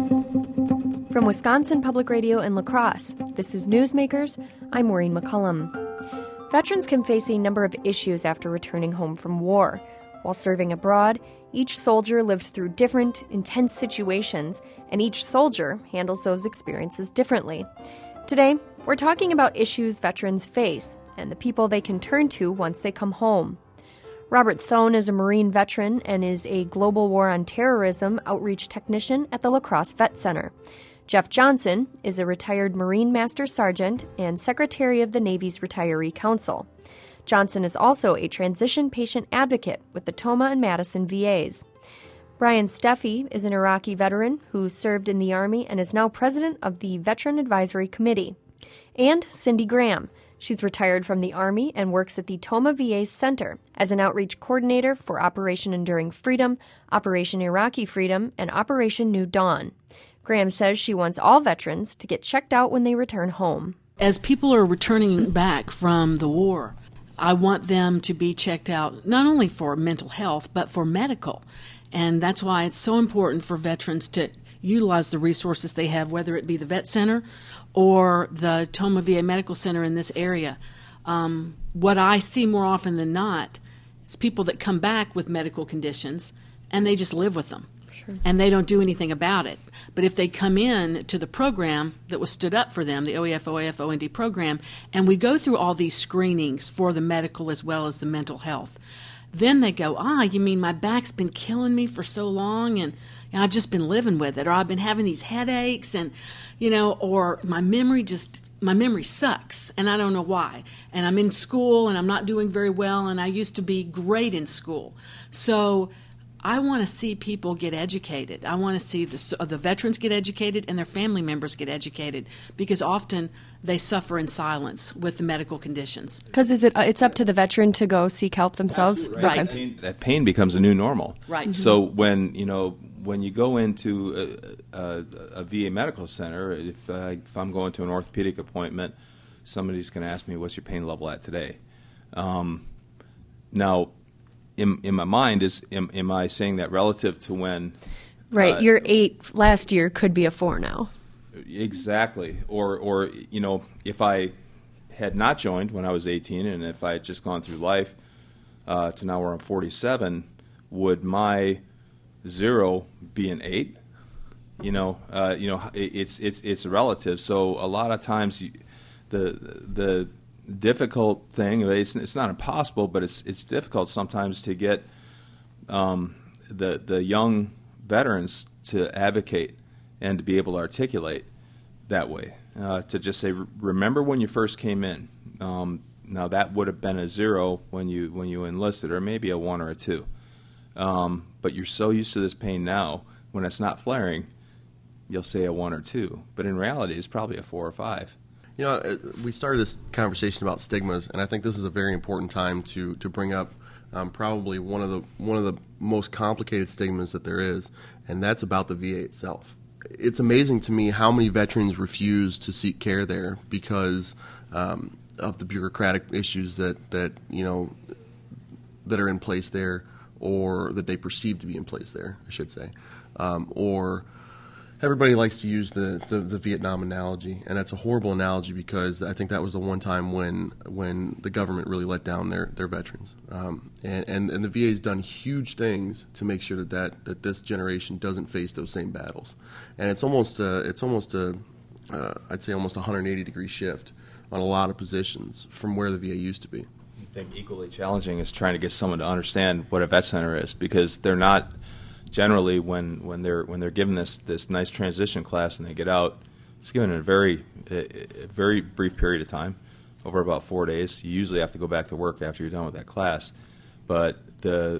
From Wisconsin Public Radio in La Crosse, this is Newsmakers. I'm Maureen McCullum. Veterans can face a number of issues after returning home from war. While serving abroad, each soldier lived through different, intense situations, and each soldier handles those experiences differently. Today, we're talking about issues veterans face and the people they can turn to once they come home. Robert Thone is a Marine veteran and is a Global War on Terrorism outreach technician at the La Crosse Vet Center. Jeff Johnson is a retired Marine Master Sergeant and Secretary of the Navy's Retiree Council. Johnson is also a transition patient advocate with the Tomah and Madison VAs. Brian Steffi is an Iraqi veteran who served in the Army and is now president of the Veteran Advisory Committee. And Cindy Graham. She's retired from the Army and works at the Tomah VA Center as an outreach coordinator for Operation Enduring Freedom, Operation Iraqi Freedom, and Operation New Dawn. Graham says she wants all veterans to get checked out when they return home. As people are returning back from the war, I want them to be checked out not only for mental health, but for medical. And that's why it's so important for veterans to utilize the resources they have, whether it be the Vet Center or the Tomah VA Medical Center in this area. What I see more often than not is people that come back with medical conditions and they just live with them. Sure. And they don't do anything about it. But if they come in to the program that was stood up for them, the OEF, OAF, OND program, and we go through all these screenings for the medical as well as the mental health, then they go, you mean my back's been killing me for so long and I've just been living with it, or I've been having these headaches and, or my memory sucks and I don't know why. And I'm in school and I'm not doing very well and I used to be great in school. So I want to see people get educated. I want to see the veterans get educated and their family members get educated because often they suffer in silence with the medical conditions. Because it's up to the veteran to go seek help themselves? Right. Okay. That pain becomes a new normal. Right. Mm-hmm. So when you go into a VA medical center, if I'm going to an orthopedic appointment, somebody's going to ask me, what's your pain level at today? Now, in my mind, am I saying that relative to when... Right, your 8 last year could be a 4 now. Exactly. Or if I had not joined when I was 18 and if I had just gone through life to now where I'm 47, would my 0 be an 8? It's relative. So a lot of times the difficult thing, it's not impossible, but it's difficult sometimes to get the young veterans to advocate and to be able to articulate that way, to just say, remember when you first came in. Now that would have been a 0 when you enlisted, or maybe a 1 or a 2. But you're so used to this pain now, when it's not flaring, you'll say a 1 or 2. But in reality, it's probably a 4 or 5. We started this conversation about stigmas, and I think this is a very important time to bring up probably one of the most complicated stigmas that there is, and that's about the VA itself. It's amazing to me how many veterans refuse to seek care there because of the bureaucratic issues that are in place there, or that they perceive to be in place there, I should say, or everybody likes to use the Vietnam analogy, and that's a horrible analogy because I think that was the one time when the government really let down their veterans. And the VA's done huge things to make sure that this generation doesn't face those same battles. And it's almost a 180-degree shift on a lot of positions from where the VA used to be. I think equally challenging is trying to get someone to understand what a vet center is, because they're not generally when they're given this nice transition class and they get out, it's given in a very brief period of time, over about 4 days. You usually have to go back to work after you're done with that class, but the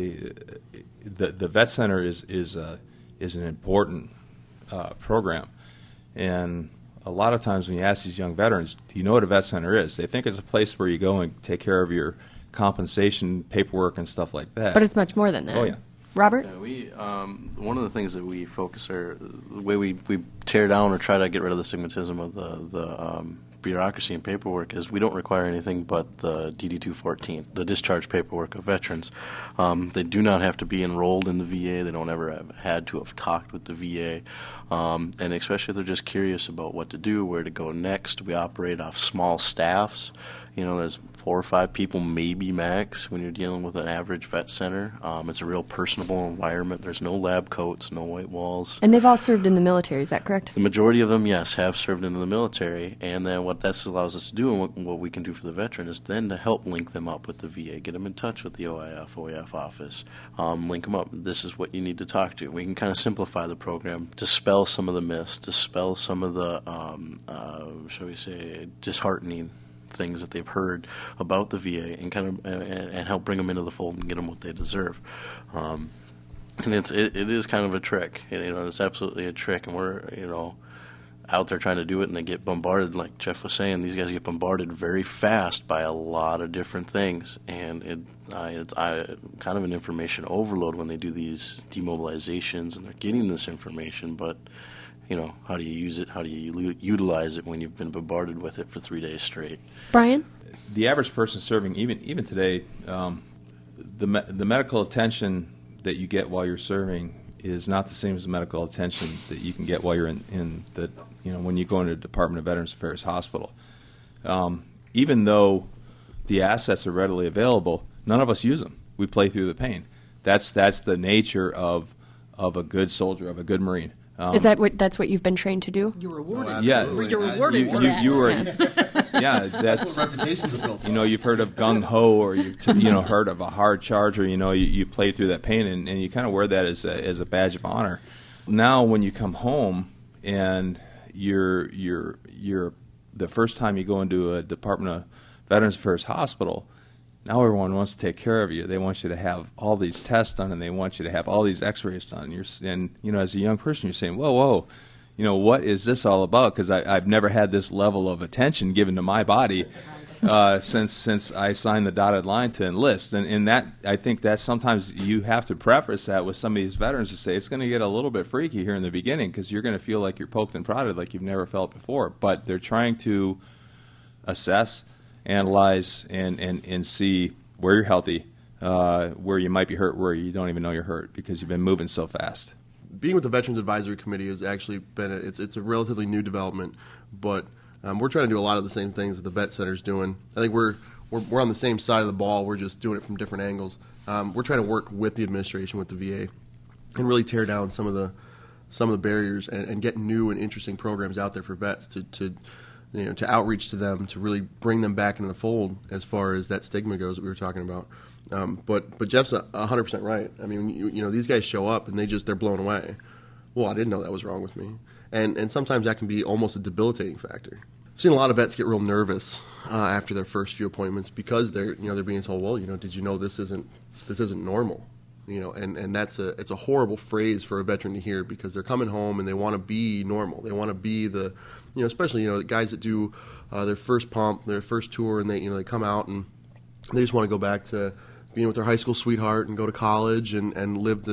vet center is an important program, and a lot of times when you ask these young veterans, do you know what a vet center is? They think it's a place where you go and take care of your compensation paperwork and stuff like that. But it's much more than that. Oh, yeah. Robert? Yeah, one of the things that we focus, or the way we tear down or try to get rid of the stigmatism of the bureaucracy and paperwork is we don't require anything but the DD-214, the discharge paperwork of veterans. They do not have to be enrolled in the VA. They don't ever have had to have talked with the VA. And especially if they're just curious about what to do, where to go next. We operate off small staffs. There's 4 or 5 people, maybe max, when you're dealing with an average vet center. It's a real personable environment. There's no lab coats, no white walls. And they've all served in the military, is that correct? The majority of them, yes, have served in the military. And then what that allows us to do, and what we can do for the veteran, is then to help link them up with the VA, get them in touch with the OIF office, link them up. This is what you need to talk to. We can kind of simplify the program, dispel some of the myths, dispel some of the, shall we say, disheartening things that they've heard about the VA, and kind of and help bring them into the fold and get them what they deserve. And it is kind of a trick. It's absolutely a trick, and we're out there trying to do it, and they get bombarded. Like Jeff was saying, these guys get bombarded very fast by a lot of different things, and it's kind of an information overload when they do these demobilizations, and they're getting this information, but how do you use it? How do you utilize it when you've been bombarded with it for 3 days straight? Brian? The average person serving, even today, the medical attention that you get while you're serving is not the same as the medical attention that you can get while you're in the when you go into the Department of Veterans Affairs hospital. Even though the assets are readily available, none of us use them. We play through the pain. That's the nature of a good soldier, of a good Marine. Is that's what you've been trained to do? You're rewarded. Yeah, You're rewarded for that. You were. Yeah, that's what reputations are built. You've heard of gung ho, or you've heard of a hard charge, or you play through that pain, and you kind of wear that as a badge of honor. Now, when you come home and you're the first time you go into a Department of Veterans Affairs hospital, now everyone wants to take care of you. They want you to have all these tests done, and they want you to have all these X-rays done. And as a young person, you're saying, "Whoa, what is this all about?" Because I've never had this level of attention given to my body since I signed the dotted line to enlist. And that, I think that sometimes you have to preface that with some of these veterans to say it's going to get a little bit freaky here in the beginning, because you're going to feel like you're poked and prodded like you've never felt before. But they're trying to assess, analyze, and see where you're healthy, where you might be hurt, where you don't even know you're hurt because you've been moving so fast. Being with the Veterans Advisory Committee has actually been it's a relatively new development, but we're trying to do a lot of the same things that the Vet Center's doing. I think we're on the same side of the ball. We're just doing it from different angles. We're trying to work with the administration, with the VA, and really tear down some of the barriers and get new and interesting programs out there for vets to outreach to them, to really bring them back into the fold as far as that stigma goes that we were talking about. But Jeff's 100% right. I mean, these guys show up and they're blown away. Well, I didn't know that was wrong with me, and sometimes that can be almost a debilitating factor. I've seen a lot of vets get real nervous after their first few appointments because they're being told, well, did you know this isn't normal? And it's a horrible phrase for a veteran to hear, because they're coming home and they want to be normal. They want to be especially the guys that do their first pump, their first tour, and they come out and they just want to go back to being with their high school sweetheart and go to college and live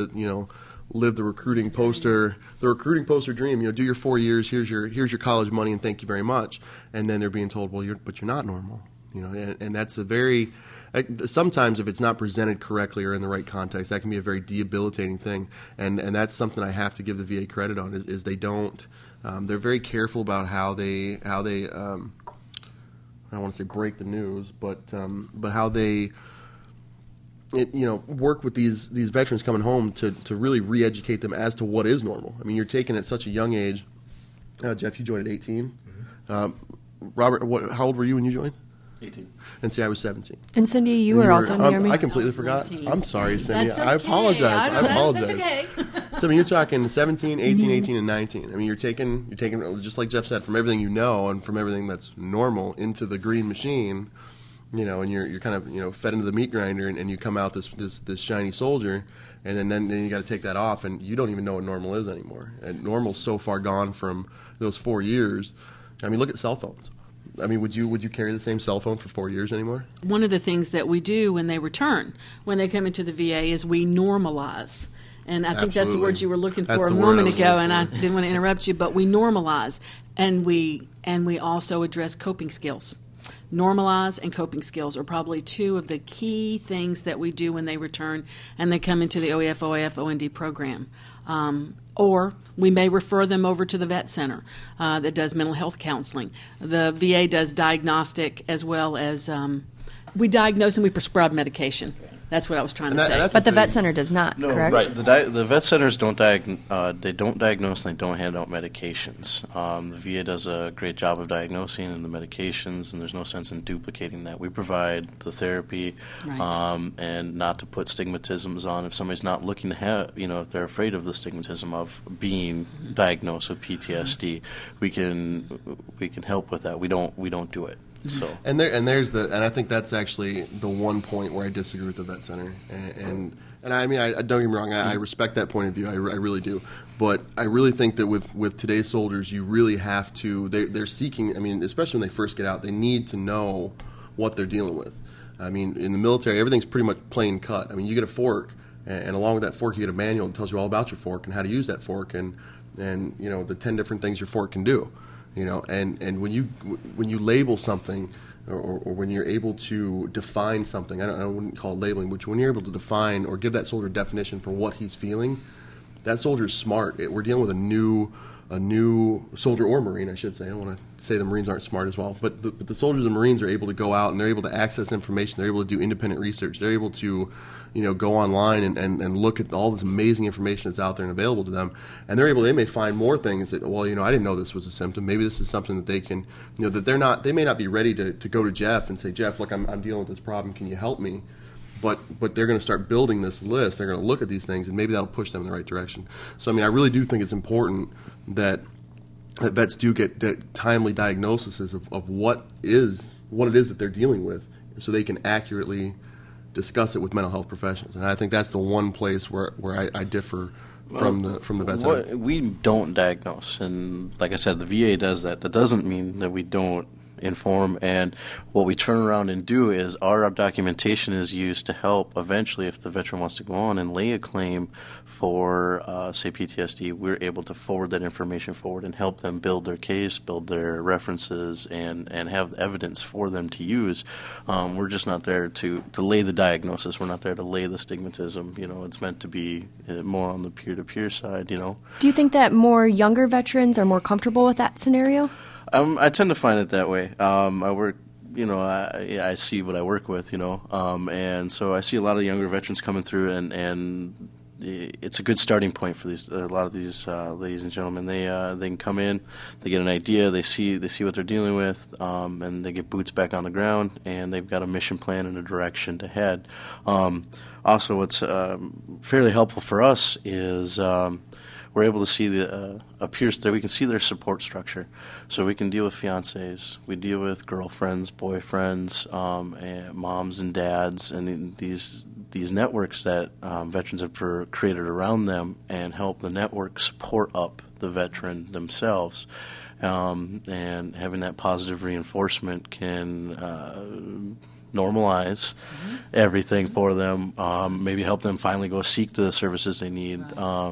the recruiting poster dream. Do your 4 years. Here's your college money, and thank you very much. And then they're being told, well, you're not normal. And that's a very sometimes if it's not presented correctly or in the right context, that can be a very debilitating thing. And that's something I have to give the VA credit on is they don't. They're very careful about how they I don't want to say break the news, but how they work with these veterans coming home to really re-educate them as to what is normal. I mean, you're taken at such a young age. Jeff, you joined at 18. Mm-hmm. Robert, how old were you when you joined? 18. And see, I was 17. And Cindy, you were also in the Army? I completely forgot. 14. I'm sorry, Cindy. That's okay. I apologize. That's okay. So, I mean, you're talking 17, 18, 18, and 19. I mean, you're taking just like Jeff said, from everything you know and from everything that's normal into the green machine, and you're kind of fed into the meat grinder, and you come out this shiny soldier, and then you got to take that off, and you don't even know what normal is anymore. And normal's so far gone from those 4 years. I mean, look at cell phones. I mean, would you carry the same cell phone for 4 years anymore? One of the things that we do when they return, when they come into the VA, is we normalize. And I think that's Absolutely. the word you were looking That's for a the word moment I was ago, looking and I for. didn't want to interrupt you, but we normalize. And we and we also address coping skills. Normalize and coping skills are probably two of the key things that we do when they return and they come into the OEF OND program. Or we may refer them over to the vet center that does mental health counseling. The VA does diagnostic as well as we diagnose and we prescribe medication. That's what I was trying to say. But the vet center does not, correct? Right. The vet centers don't diagnose and they don't hand out medications. The VA does a great job of diagnosing and the medications, and there's no sense in duplicating that. We provide the therapy, Right. And not to put stigmatisms on. If somebody's not looking to have, if they're afraid of the stigmatism of being diagnosed with PTSD, we can help with that. We don't do it. So And I think that's actually the one point where I disagree with the vet center. And I mean, I don't get me wrong, I respect that point of view. I really do. But I really think that with today's soldiers, you really have to. They're seeking. I mean, especially when they first get out, they need to know what they're dealing with. I mean, in the military, everything's pretty much plain cut. I mean, you get a fork, and along with that fork, you get a manual that tells you all about your fork and how to use that fork, and the 10 different things your fork can do. And when you label something, or when you're able to define something, I wouldn't call it labeling, but when you're able to define or give that soldier a definition for what he's feeling, that soldier's smart. We're dealing with a new soldier or Marine, I should say. I don't want to say the Marines aren't smart as well, but the soldiers and Marines are able to go out and they're able to access information. They're able to do independent research. They're able to, go online and look at all this amazing information that's out there and available to them. And they may find more things that, I didn't know this was a symptom. Maybe this is something that they can, that they may not be ready to go to Jeff and say, Jeff, look, I'm dealing with this problem. Can you help me? But they're going to start building this list. They're going to look at these things, and maybe that'll push them in the right direction. So, I mean, I really do think it's important that vets do get that timely diagnosis of what it is that they're dealing with, so they can accurately discuss it with mental health professionals. And I think that's the one place where I differ from the vet center. We don't diagnose, and like I said, the VA does that. That doesn't mean that we don't inform, and what we turn around and do is our documentation is used to help eventually, if the veteran wants to go on and lay a claim for say PTSD, we're able to forward that information forward and help them build their case, build their references, and have evidence for them to use. We're just not there to lay the diagnosis. We're not there to lay the stigmatism. It's meant to be more on the peer-to-peer side. Do you think that more younger veterans are more comfortable with that scenario? I tend to find it that way. I work, I see what I work with, and so I see a lot of younger veterans coming through, and it's a good starting point for a lot of these ladies and gentlemen. They can come in, they get an idea, they see what they're dealing with, and they get boots back on the ground, and they've got a mission plan and a direction to head. Also, what's fairly helpful for us is we're able to see we can see their support structure. So we can deal with fiancés, we deal with girlfriends, boyfriends, and moms and dads, and these networks that veterans have created around them, and help the network support up the veteran themselves. And having that positive reinforcement can normalize everything for them, maybe help them finally go seek the services they need.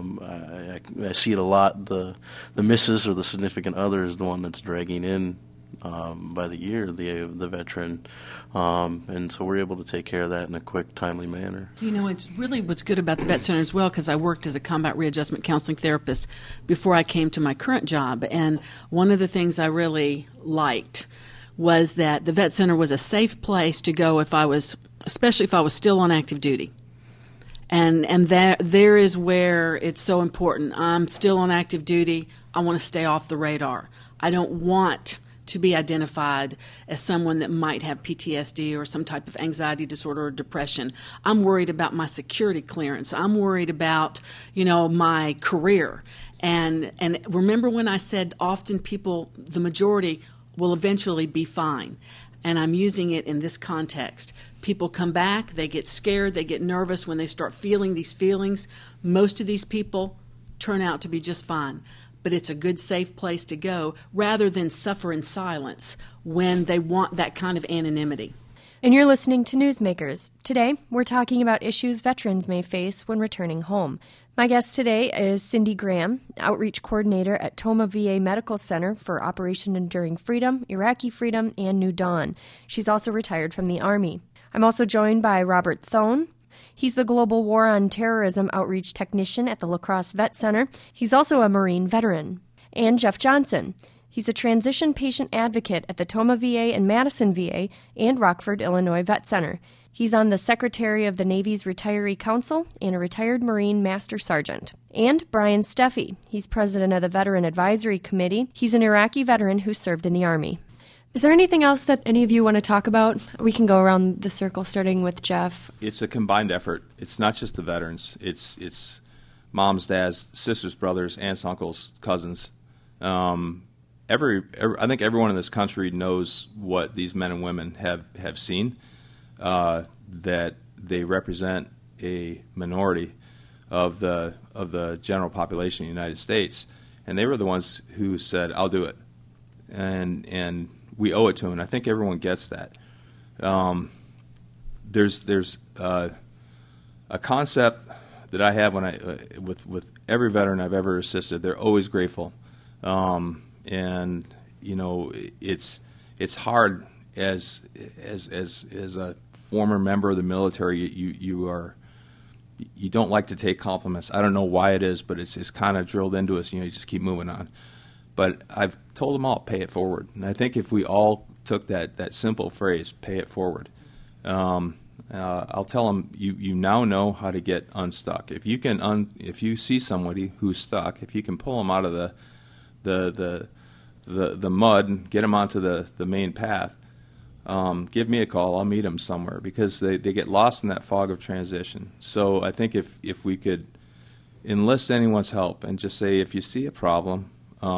I see it a lot. The missus or the significant other is the one that's dragging in by the year the veteran, and so we're able to take care of that in a quick, timely manner. It's really what's good about the vet center as well, because I worked as a combat readjustment counseling therapist before I came to my current job, and one of the things I really liked was that the vet center was a safe place to go especially if I was still on active duty. And there is where it's so important. I'm still on active duty. I want to stay off the radar. I don't want to be identified as someone that might have PTSD or some type of anxiety disorder or depression. I'm worried about my security clearance. I'm worried about, my career. And remember when I said often people, the majority, will eventually be fine. And I'm using it in this context. People come back, they get scared, they get nervous when they start feeling these feelings. Most of these people turn out to be just fine. But it's a good, safe place to go rather than suffer in silence when they want that kind of anonymity. And you're listening to Newsmakers. Today, we're talking about issues veterans may face when returning home. My guest today is Cindy Graham, Outreach Coordinator at Tomah VA Medical Center for Operation Enduring Freedom, Iraqi Freedom, and New Dawn. She's also retired from the Army. I'm also joined by Robert Thone. He's the Global War on Terrorism Outreach Technician at the La Crosse Vet Center. He's also a Marine veteran. And Jeff Johnson. He's a transition patient advocate at the Tomah VA and Madison VA and Rockford, Illinois Vet Center. He's on the Secretary of the Navy's Retiree Council and a retired Marine Master Sergeant. And Brian Steffi. He's president of the Veteran Advisory Committee. He's an Iraqi veteran who served in the Army. Is there anything else that any of you want to talk about? We can go around the circle, starting with Jeff. It's a combined effort. It's not just the veterans. It's moms, dads, sisters, brothers, aunts, uncles, cousins. I think everyone in this country knows what these men and women have seen. That they represent a minority of the general population of the United States, and they were the ones who said, "I'll do it," and we owe it to them. And I think everyone gets that. There's a concept that I have when with every veteran I've ever assisted. They're always grateful, and you know it's hard as a former member of the military, you don't like to take compliments. I don't know why it is, but it's kind of drilled into us. You just keep moving on. But I've told them all, pay it forward. And I think if we all took that simple phrase, pay it forward, I'll tell them you now know how to get unstuck. If you can, if you see somebody who's stuck, if you can pull them out of the mud and get them onto the main path. Give me a call. I'll meet them somewhere because they get lost in that fog of transition. So I think if we could enlist anyone's help and just say, if you see a problem,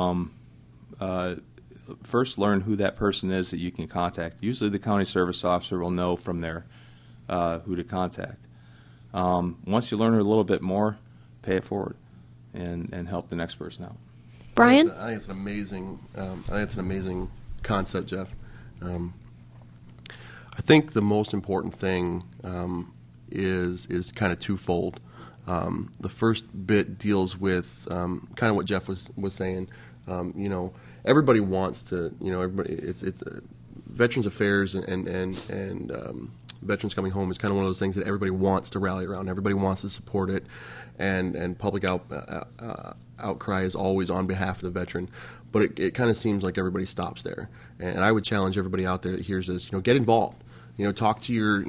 first learn who that person is that you can contact. Usually the county service officer will know from there who to contact. Once you learn a little bit more, pay it forward and help the next person out. Brian? I think it's an amazing concept, Jeff. I think the most important thing is kind of twofold. The first bit deals with kind of what Jeff was saying. Everybody wants to. Everybody. It's Veterans Affairs and Veterans Coming Home is kind of one of those things that everybody wants to rally around. Everybody wants to support it, and public outcry is always on behalf of the veteran. But it kind of seems like everybody stops there. And I would challenge everybody out there that hears this, get involved. Talk to your,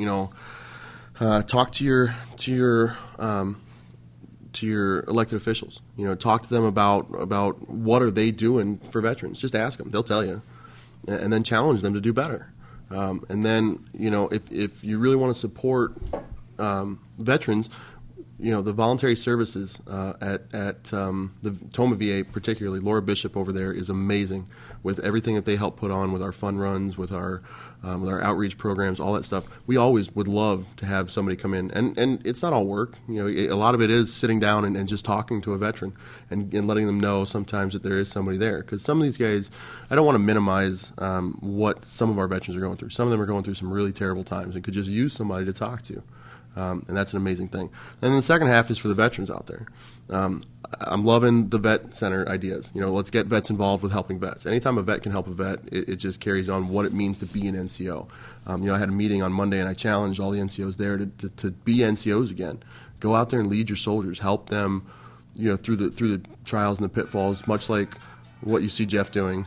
to your elected officials. Talk to them about what are they doing for veterans. Just ask them; they'll tell you, and then challenge them to do better. And then, if you really want to support veterans, the voluntary services at the Tomah VA, particularly Laura Bishop over there, is amazing with everything that they help put on with our fun runs, with our outreach programs, all that stuff. We always would love to have somebody come in, and it's not all work. A lot of it is sitting down and just talking to a veteran and letting them know sometimes that there is somebody there. Because some of these guys, I don't want to minimize what some of our veterans are going through. Some of them are going through some really terrible times and could just use somebody to talk to. And that's an amazing thing. And then the second half is for the veterans out there. I'm loving the vet center ideas. Let's get vets involved with helping vets. Anytime a vet can help a vet, it just carries on what it means to be an NCO. I had a meeting on Monday, and I challenged all the NCOs there to be NCOs again. Go out there and lead your soldiers. Help them, through the trials and the pitfalls, much like what you see Jeff doing.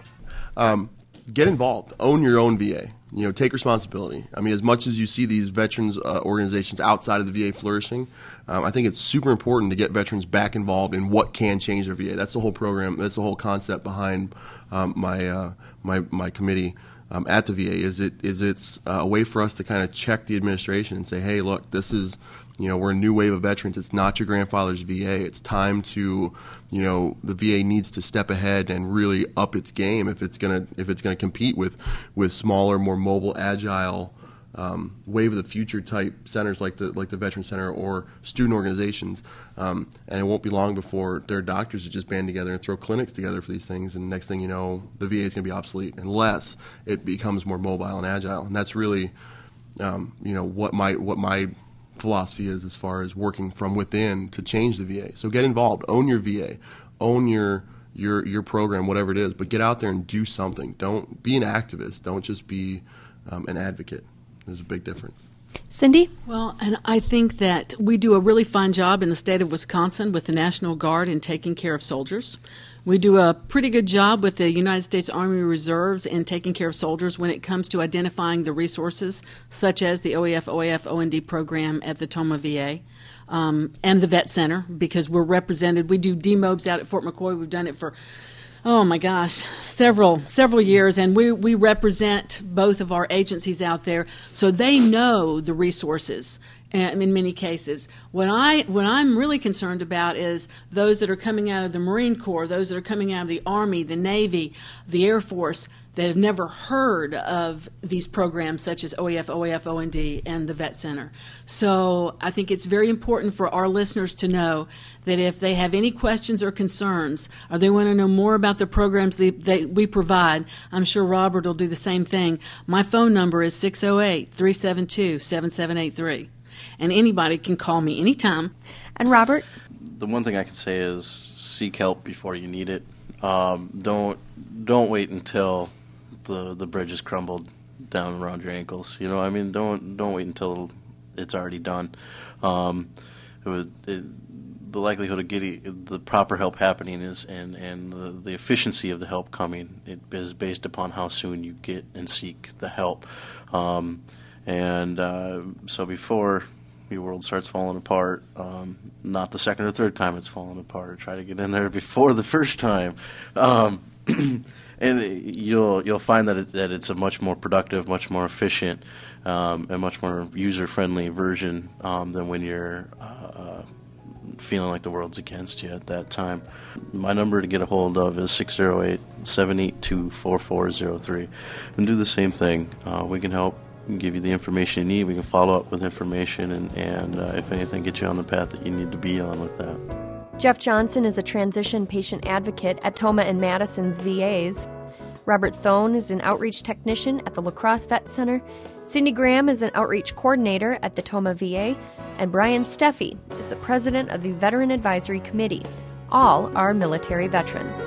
Get involved. Own your own VA. Take responsibility. I mean, as much as you see these veterans organizations outside of the VA flourishing, I think it's super important to get veterans back involved in what can change their VA. That's the whole program. That's the whole concept behind my committee at the VA. It's a way for us to kind of check the administration and say, hey, look, this is. We're a new wave of veterans. It's not your grandfather's VA. It's time to, the VA needs to step ahead and really up its game if it's gonna compete with smaller, more mobile, agile, wave of the future type centers like the Veteran Center or student organizations. And it won't be long before there are doctors that just band together and throw clinics together for these things. And next thing you know, the VA is going to be obsolete unless it becomes more mobile and agile. And that's really, what my philosophy is as far as working from within to change the VA. So get involved, own your VA, own your program, whatever it is, but get out there and do something. Don't be an activist. Don't just be an advocate. There's a big difference. Cindy? Well, and I think that we do a really fine job in the state of Wisconsin with the National Guard in taking care of soldiers. We do a pretty good job with the United States Army Reserves in taking care of soldiers when it comes to identifying the resources, such as the OEF OND program at the Tomah VA. And the Vet Center, because we're represented. We do DMOBs out at Fort McCoy. We've done it for, several years, and we represent both of our agencies out there, so they know the resources. In many cases, what I'm really concerned about is those that are coming out of the Marine Corps, those that are coming out of the Army, the Navy, the Air Force, that have never heard of these programs such as OEF OND, and the Vet Center. So I think it's very important for our listeners to know that if they have any questions or concerns, or they want to know more about the programs that we provide, I'm sure Robert will do the same thing. My phone number is 608-372-7783. And anybody can call me anytime. And Robert? The one thing I can say is seek help before you need it. Don't wait until the bridge is crumbled down around your ankles. Don't wait until it's already done. The likelihood of getting the proper help happening and the efficiency of the help coming, it is based upon how soon you get and seek the help. So before your world starts falling apart, not the second or third time it's falling apart, try to get in there before the first time. And you'll find that it's a much more productive, much more efficient, and much more user-friendly version than when you're feeling like the world's against you at that time. My number to get a hold of is 608-782-4403. And do the same thing. We can help and give you the information you need. We can follow up with information and if anything, get you on the path that you need to be on with that. Jeff Johnson is a transition patient advocate at Tomah and Madison's VAs. Robert Thone is an outreach technician at the La Crosse Vet Center. Cindy Graham is an outreach coordinator at the Tomah VA. And Brian Steffi is the president of the Veteran Advisory Committee. All are military veterans.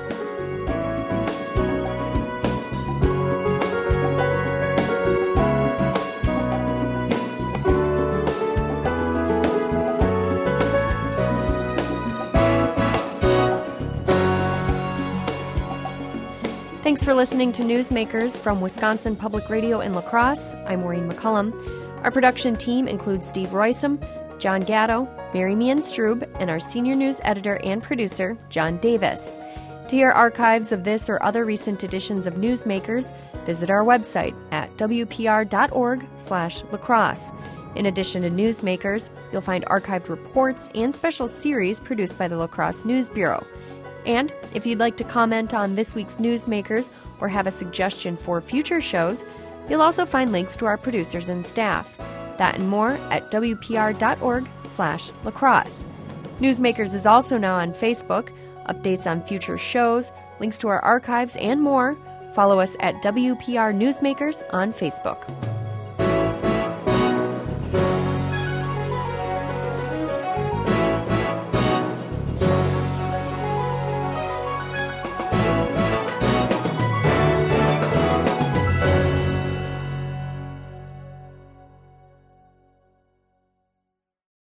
Thanks for listening to Newsmakers from Wisconsin Public Radio in La Crosse. I'm Maureen McCullum. Our production team includes Steve Roysam, John Gatto, Mary Meehan Strube, and our senior news editor and producer, John Davis. To hear archives of this or other recent editions of Newsmakers, visit our website at wpr.org/lacrosse. In addition to Newsmakers, you'll find archived reports and special series produced by the La Crosse News Bureau. And if you'd like to comment on this week's Newsmakers or have a suggestion for future shows, you'll also find links to our producers and staff. That and more at wpr.org/lacrosse. Newsmakers is also now on Facebook. Updates on future shows, links to our archives, and more. Follow us at WPR Newsmakers on Facebook.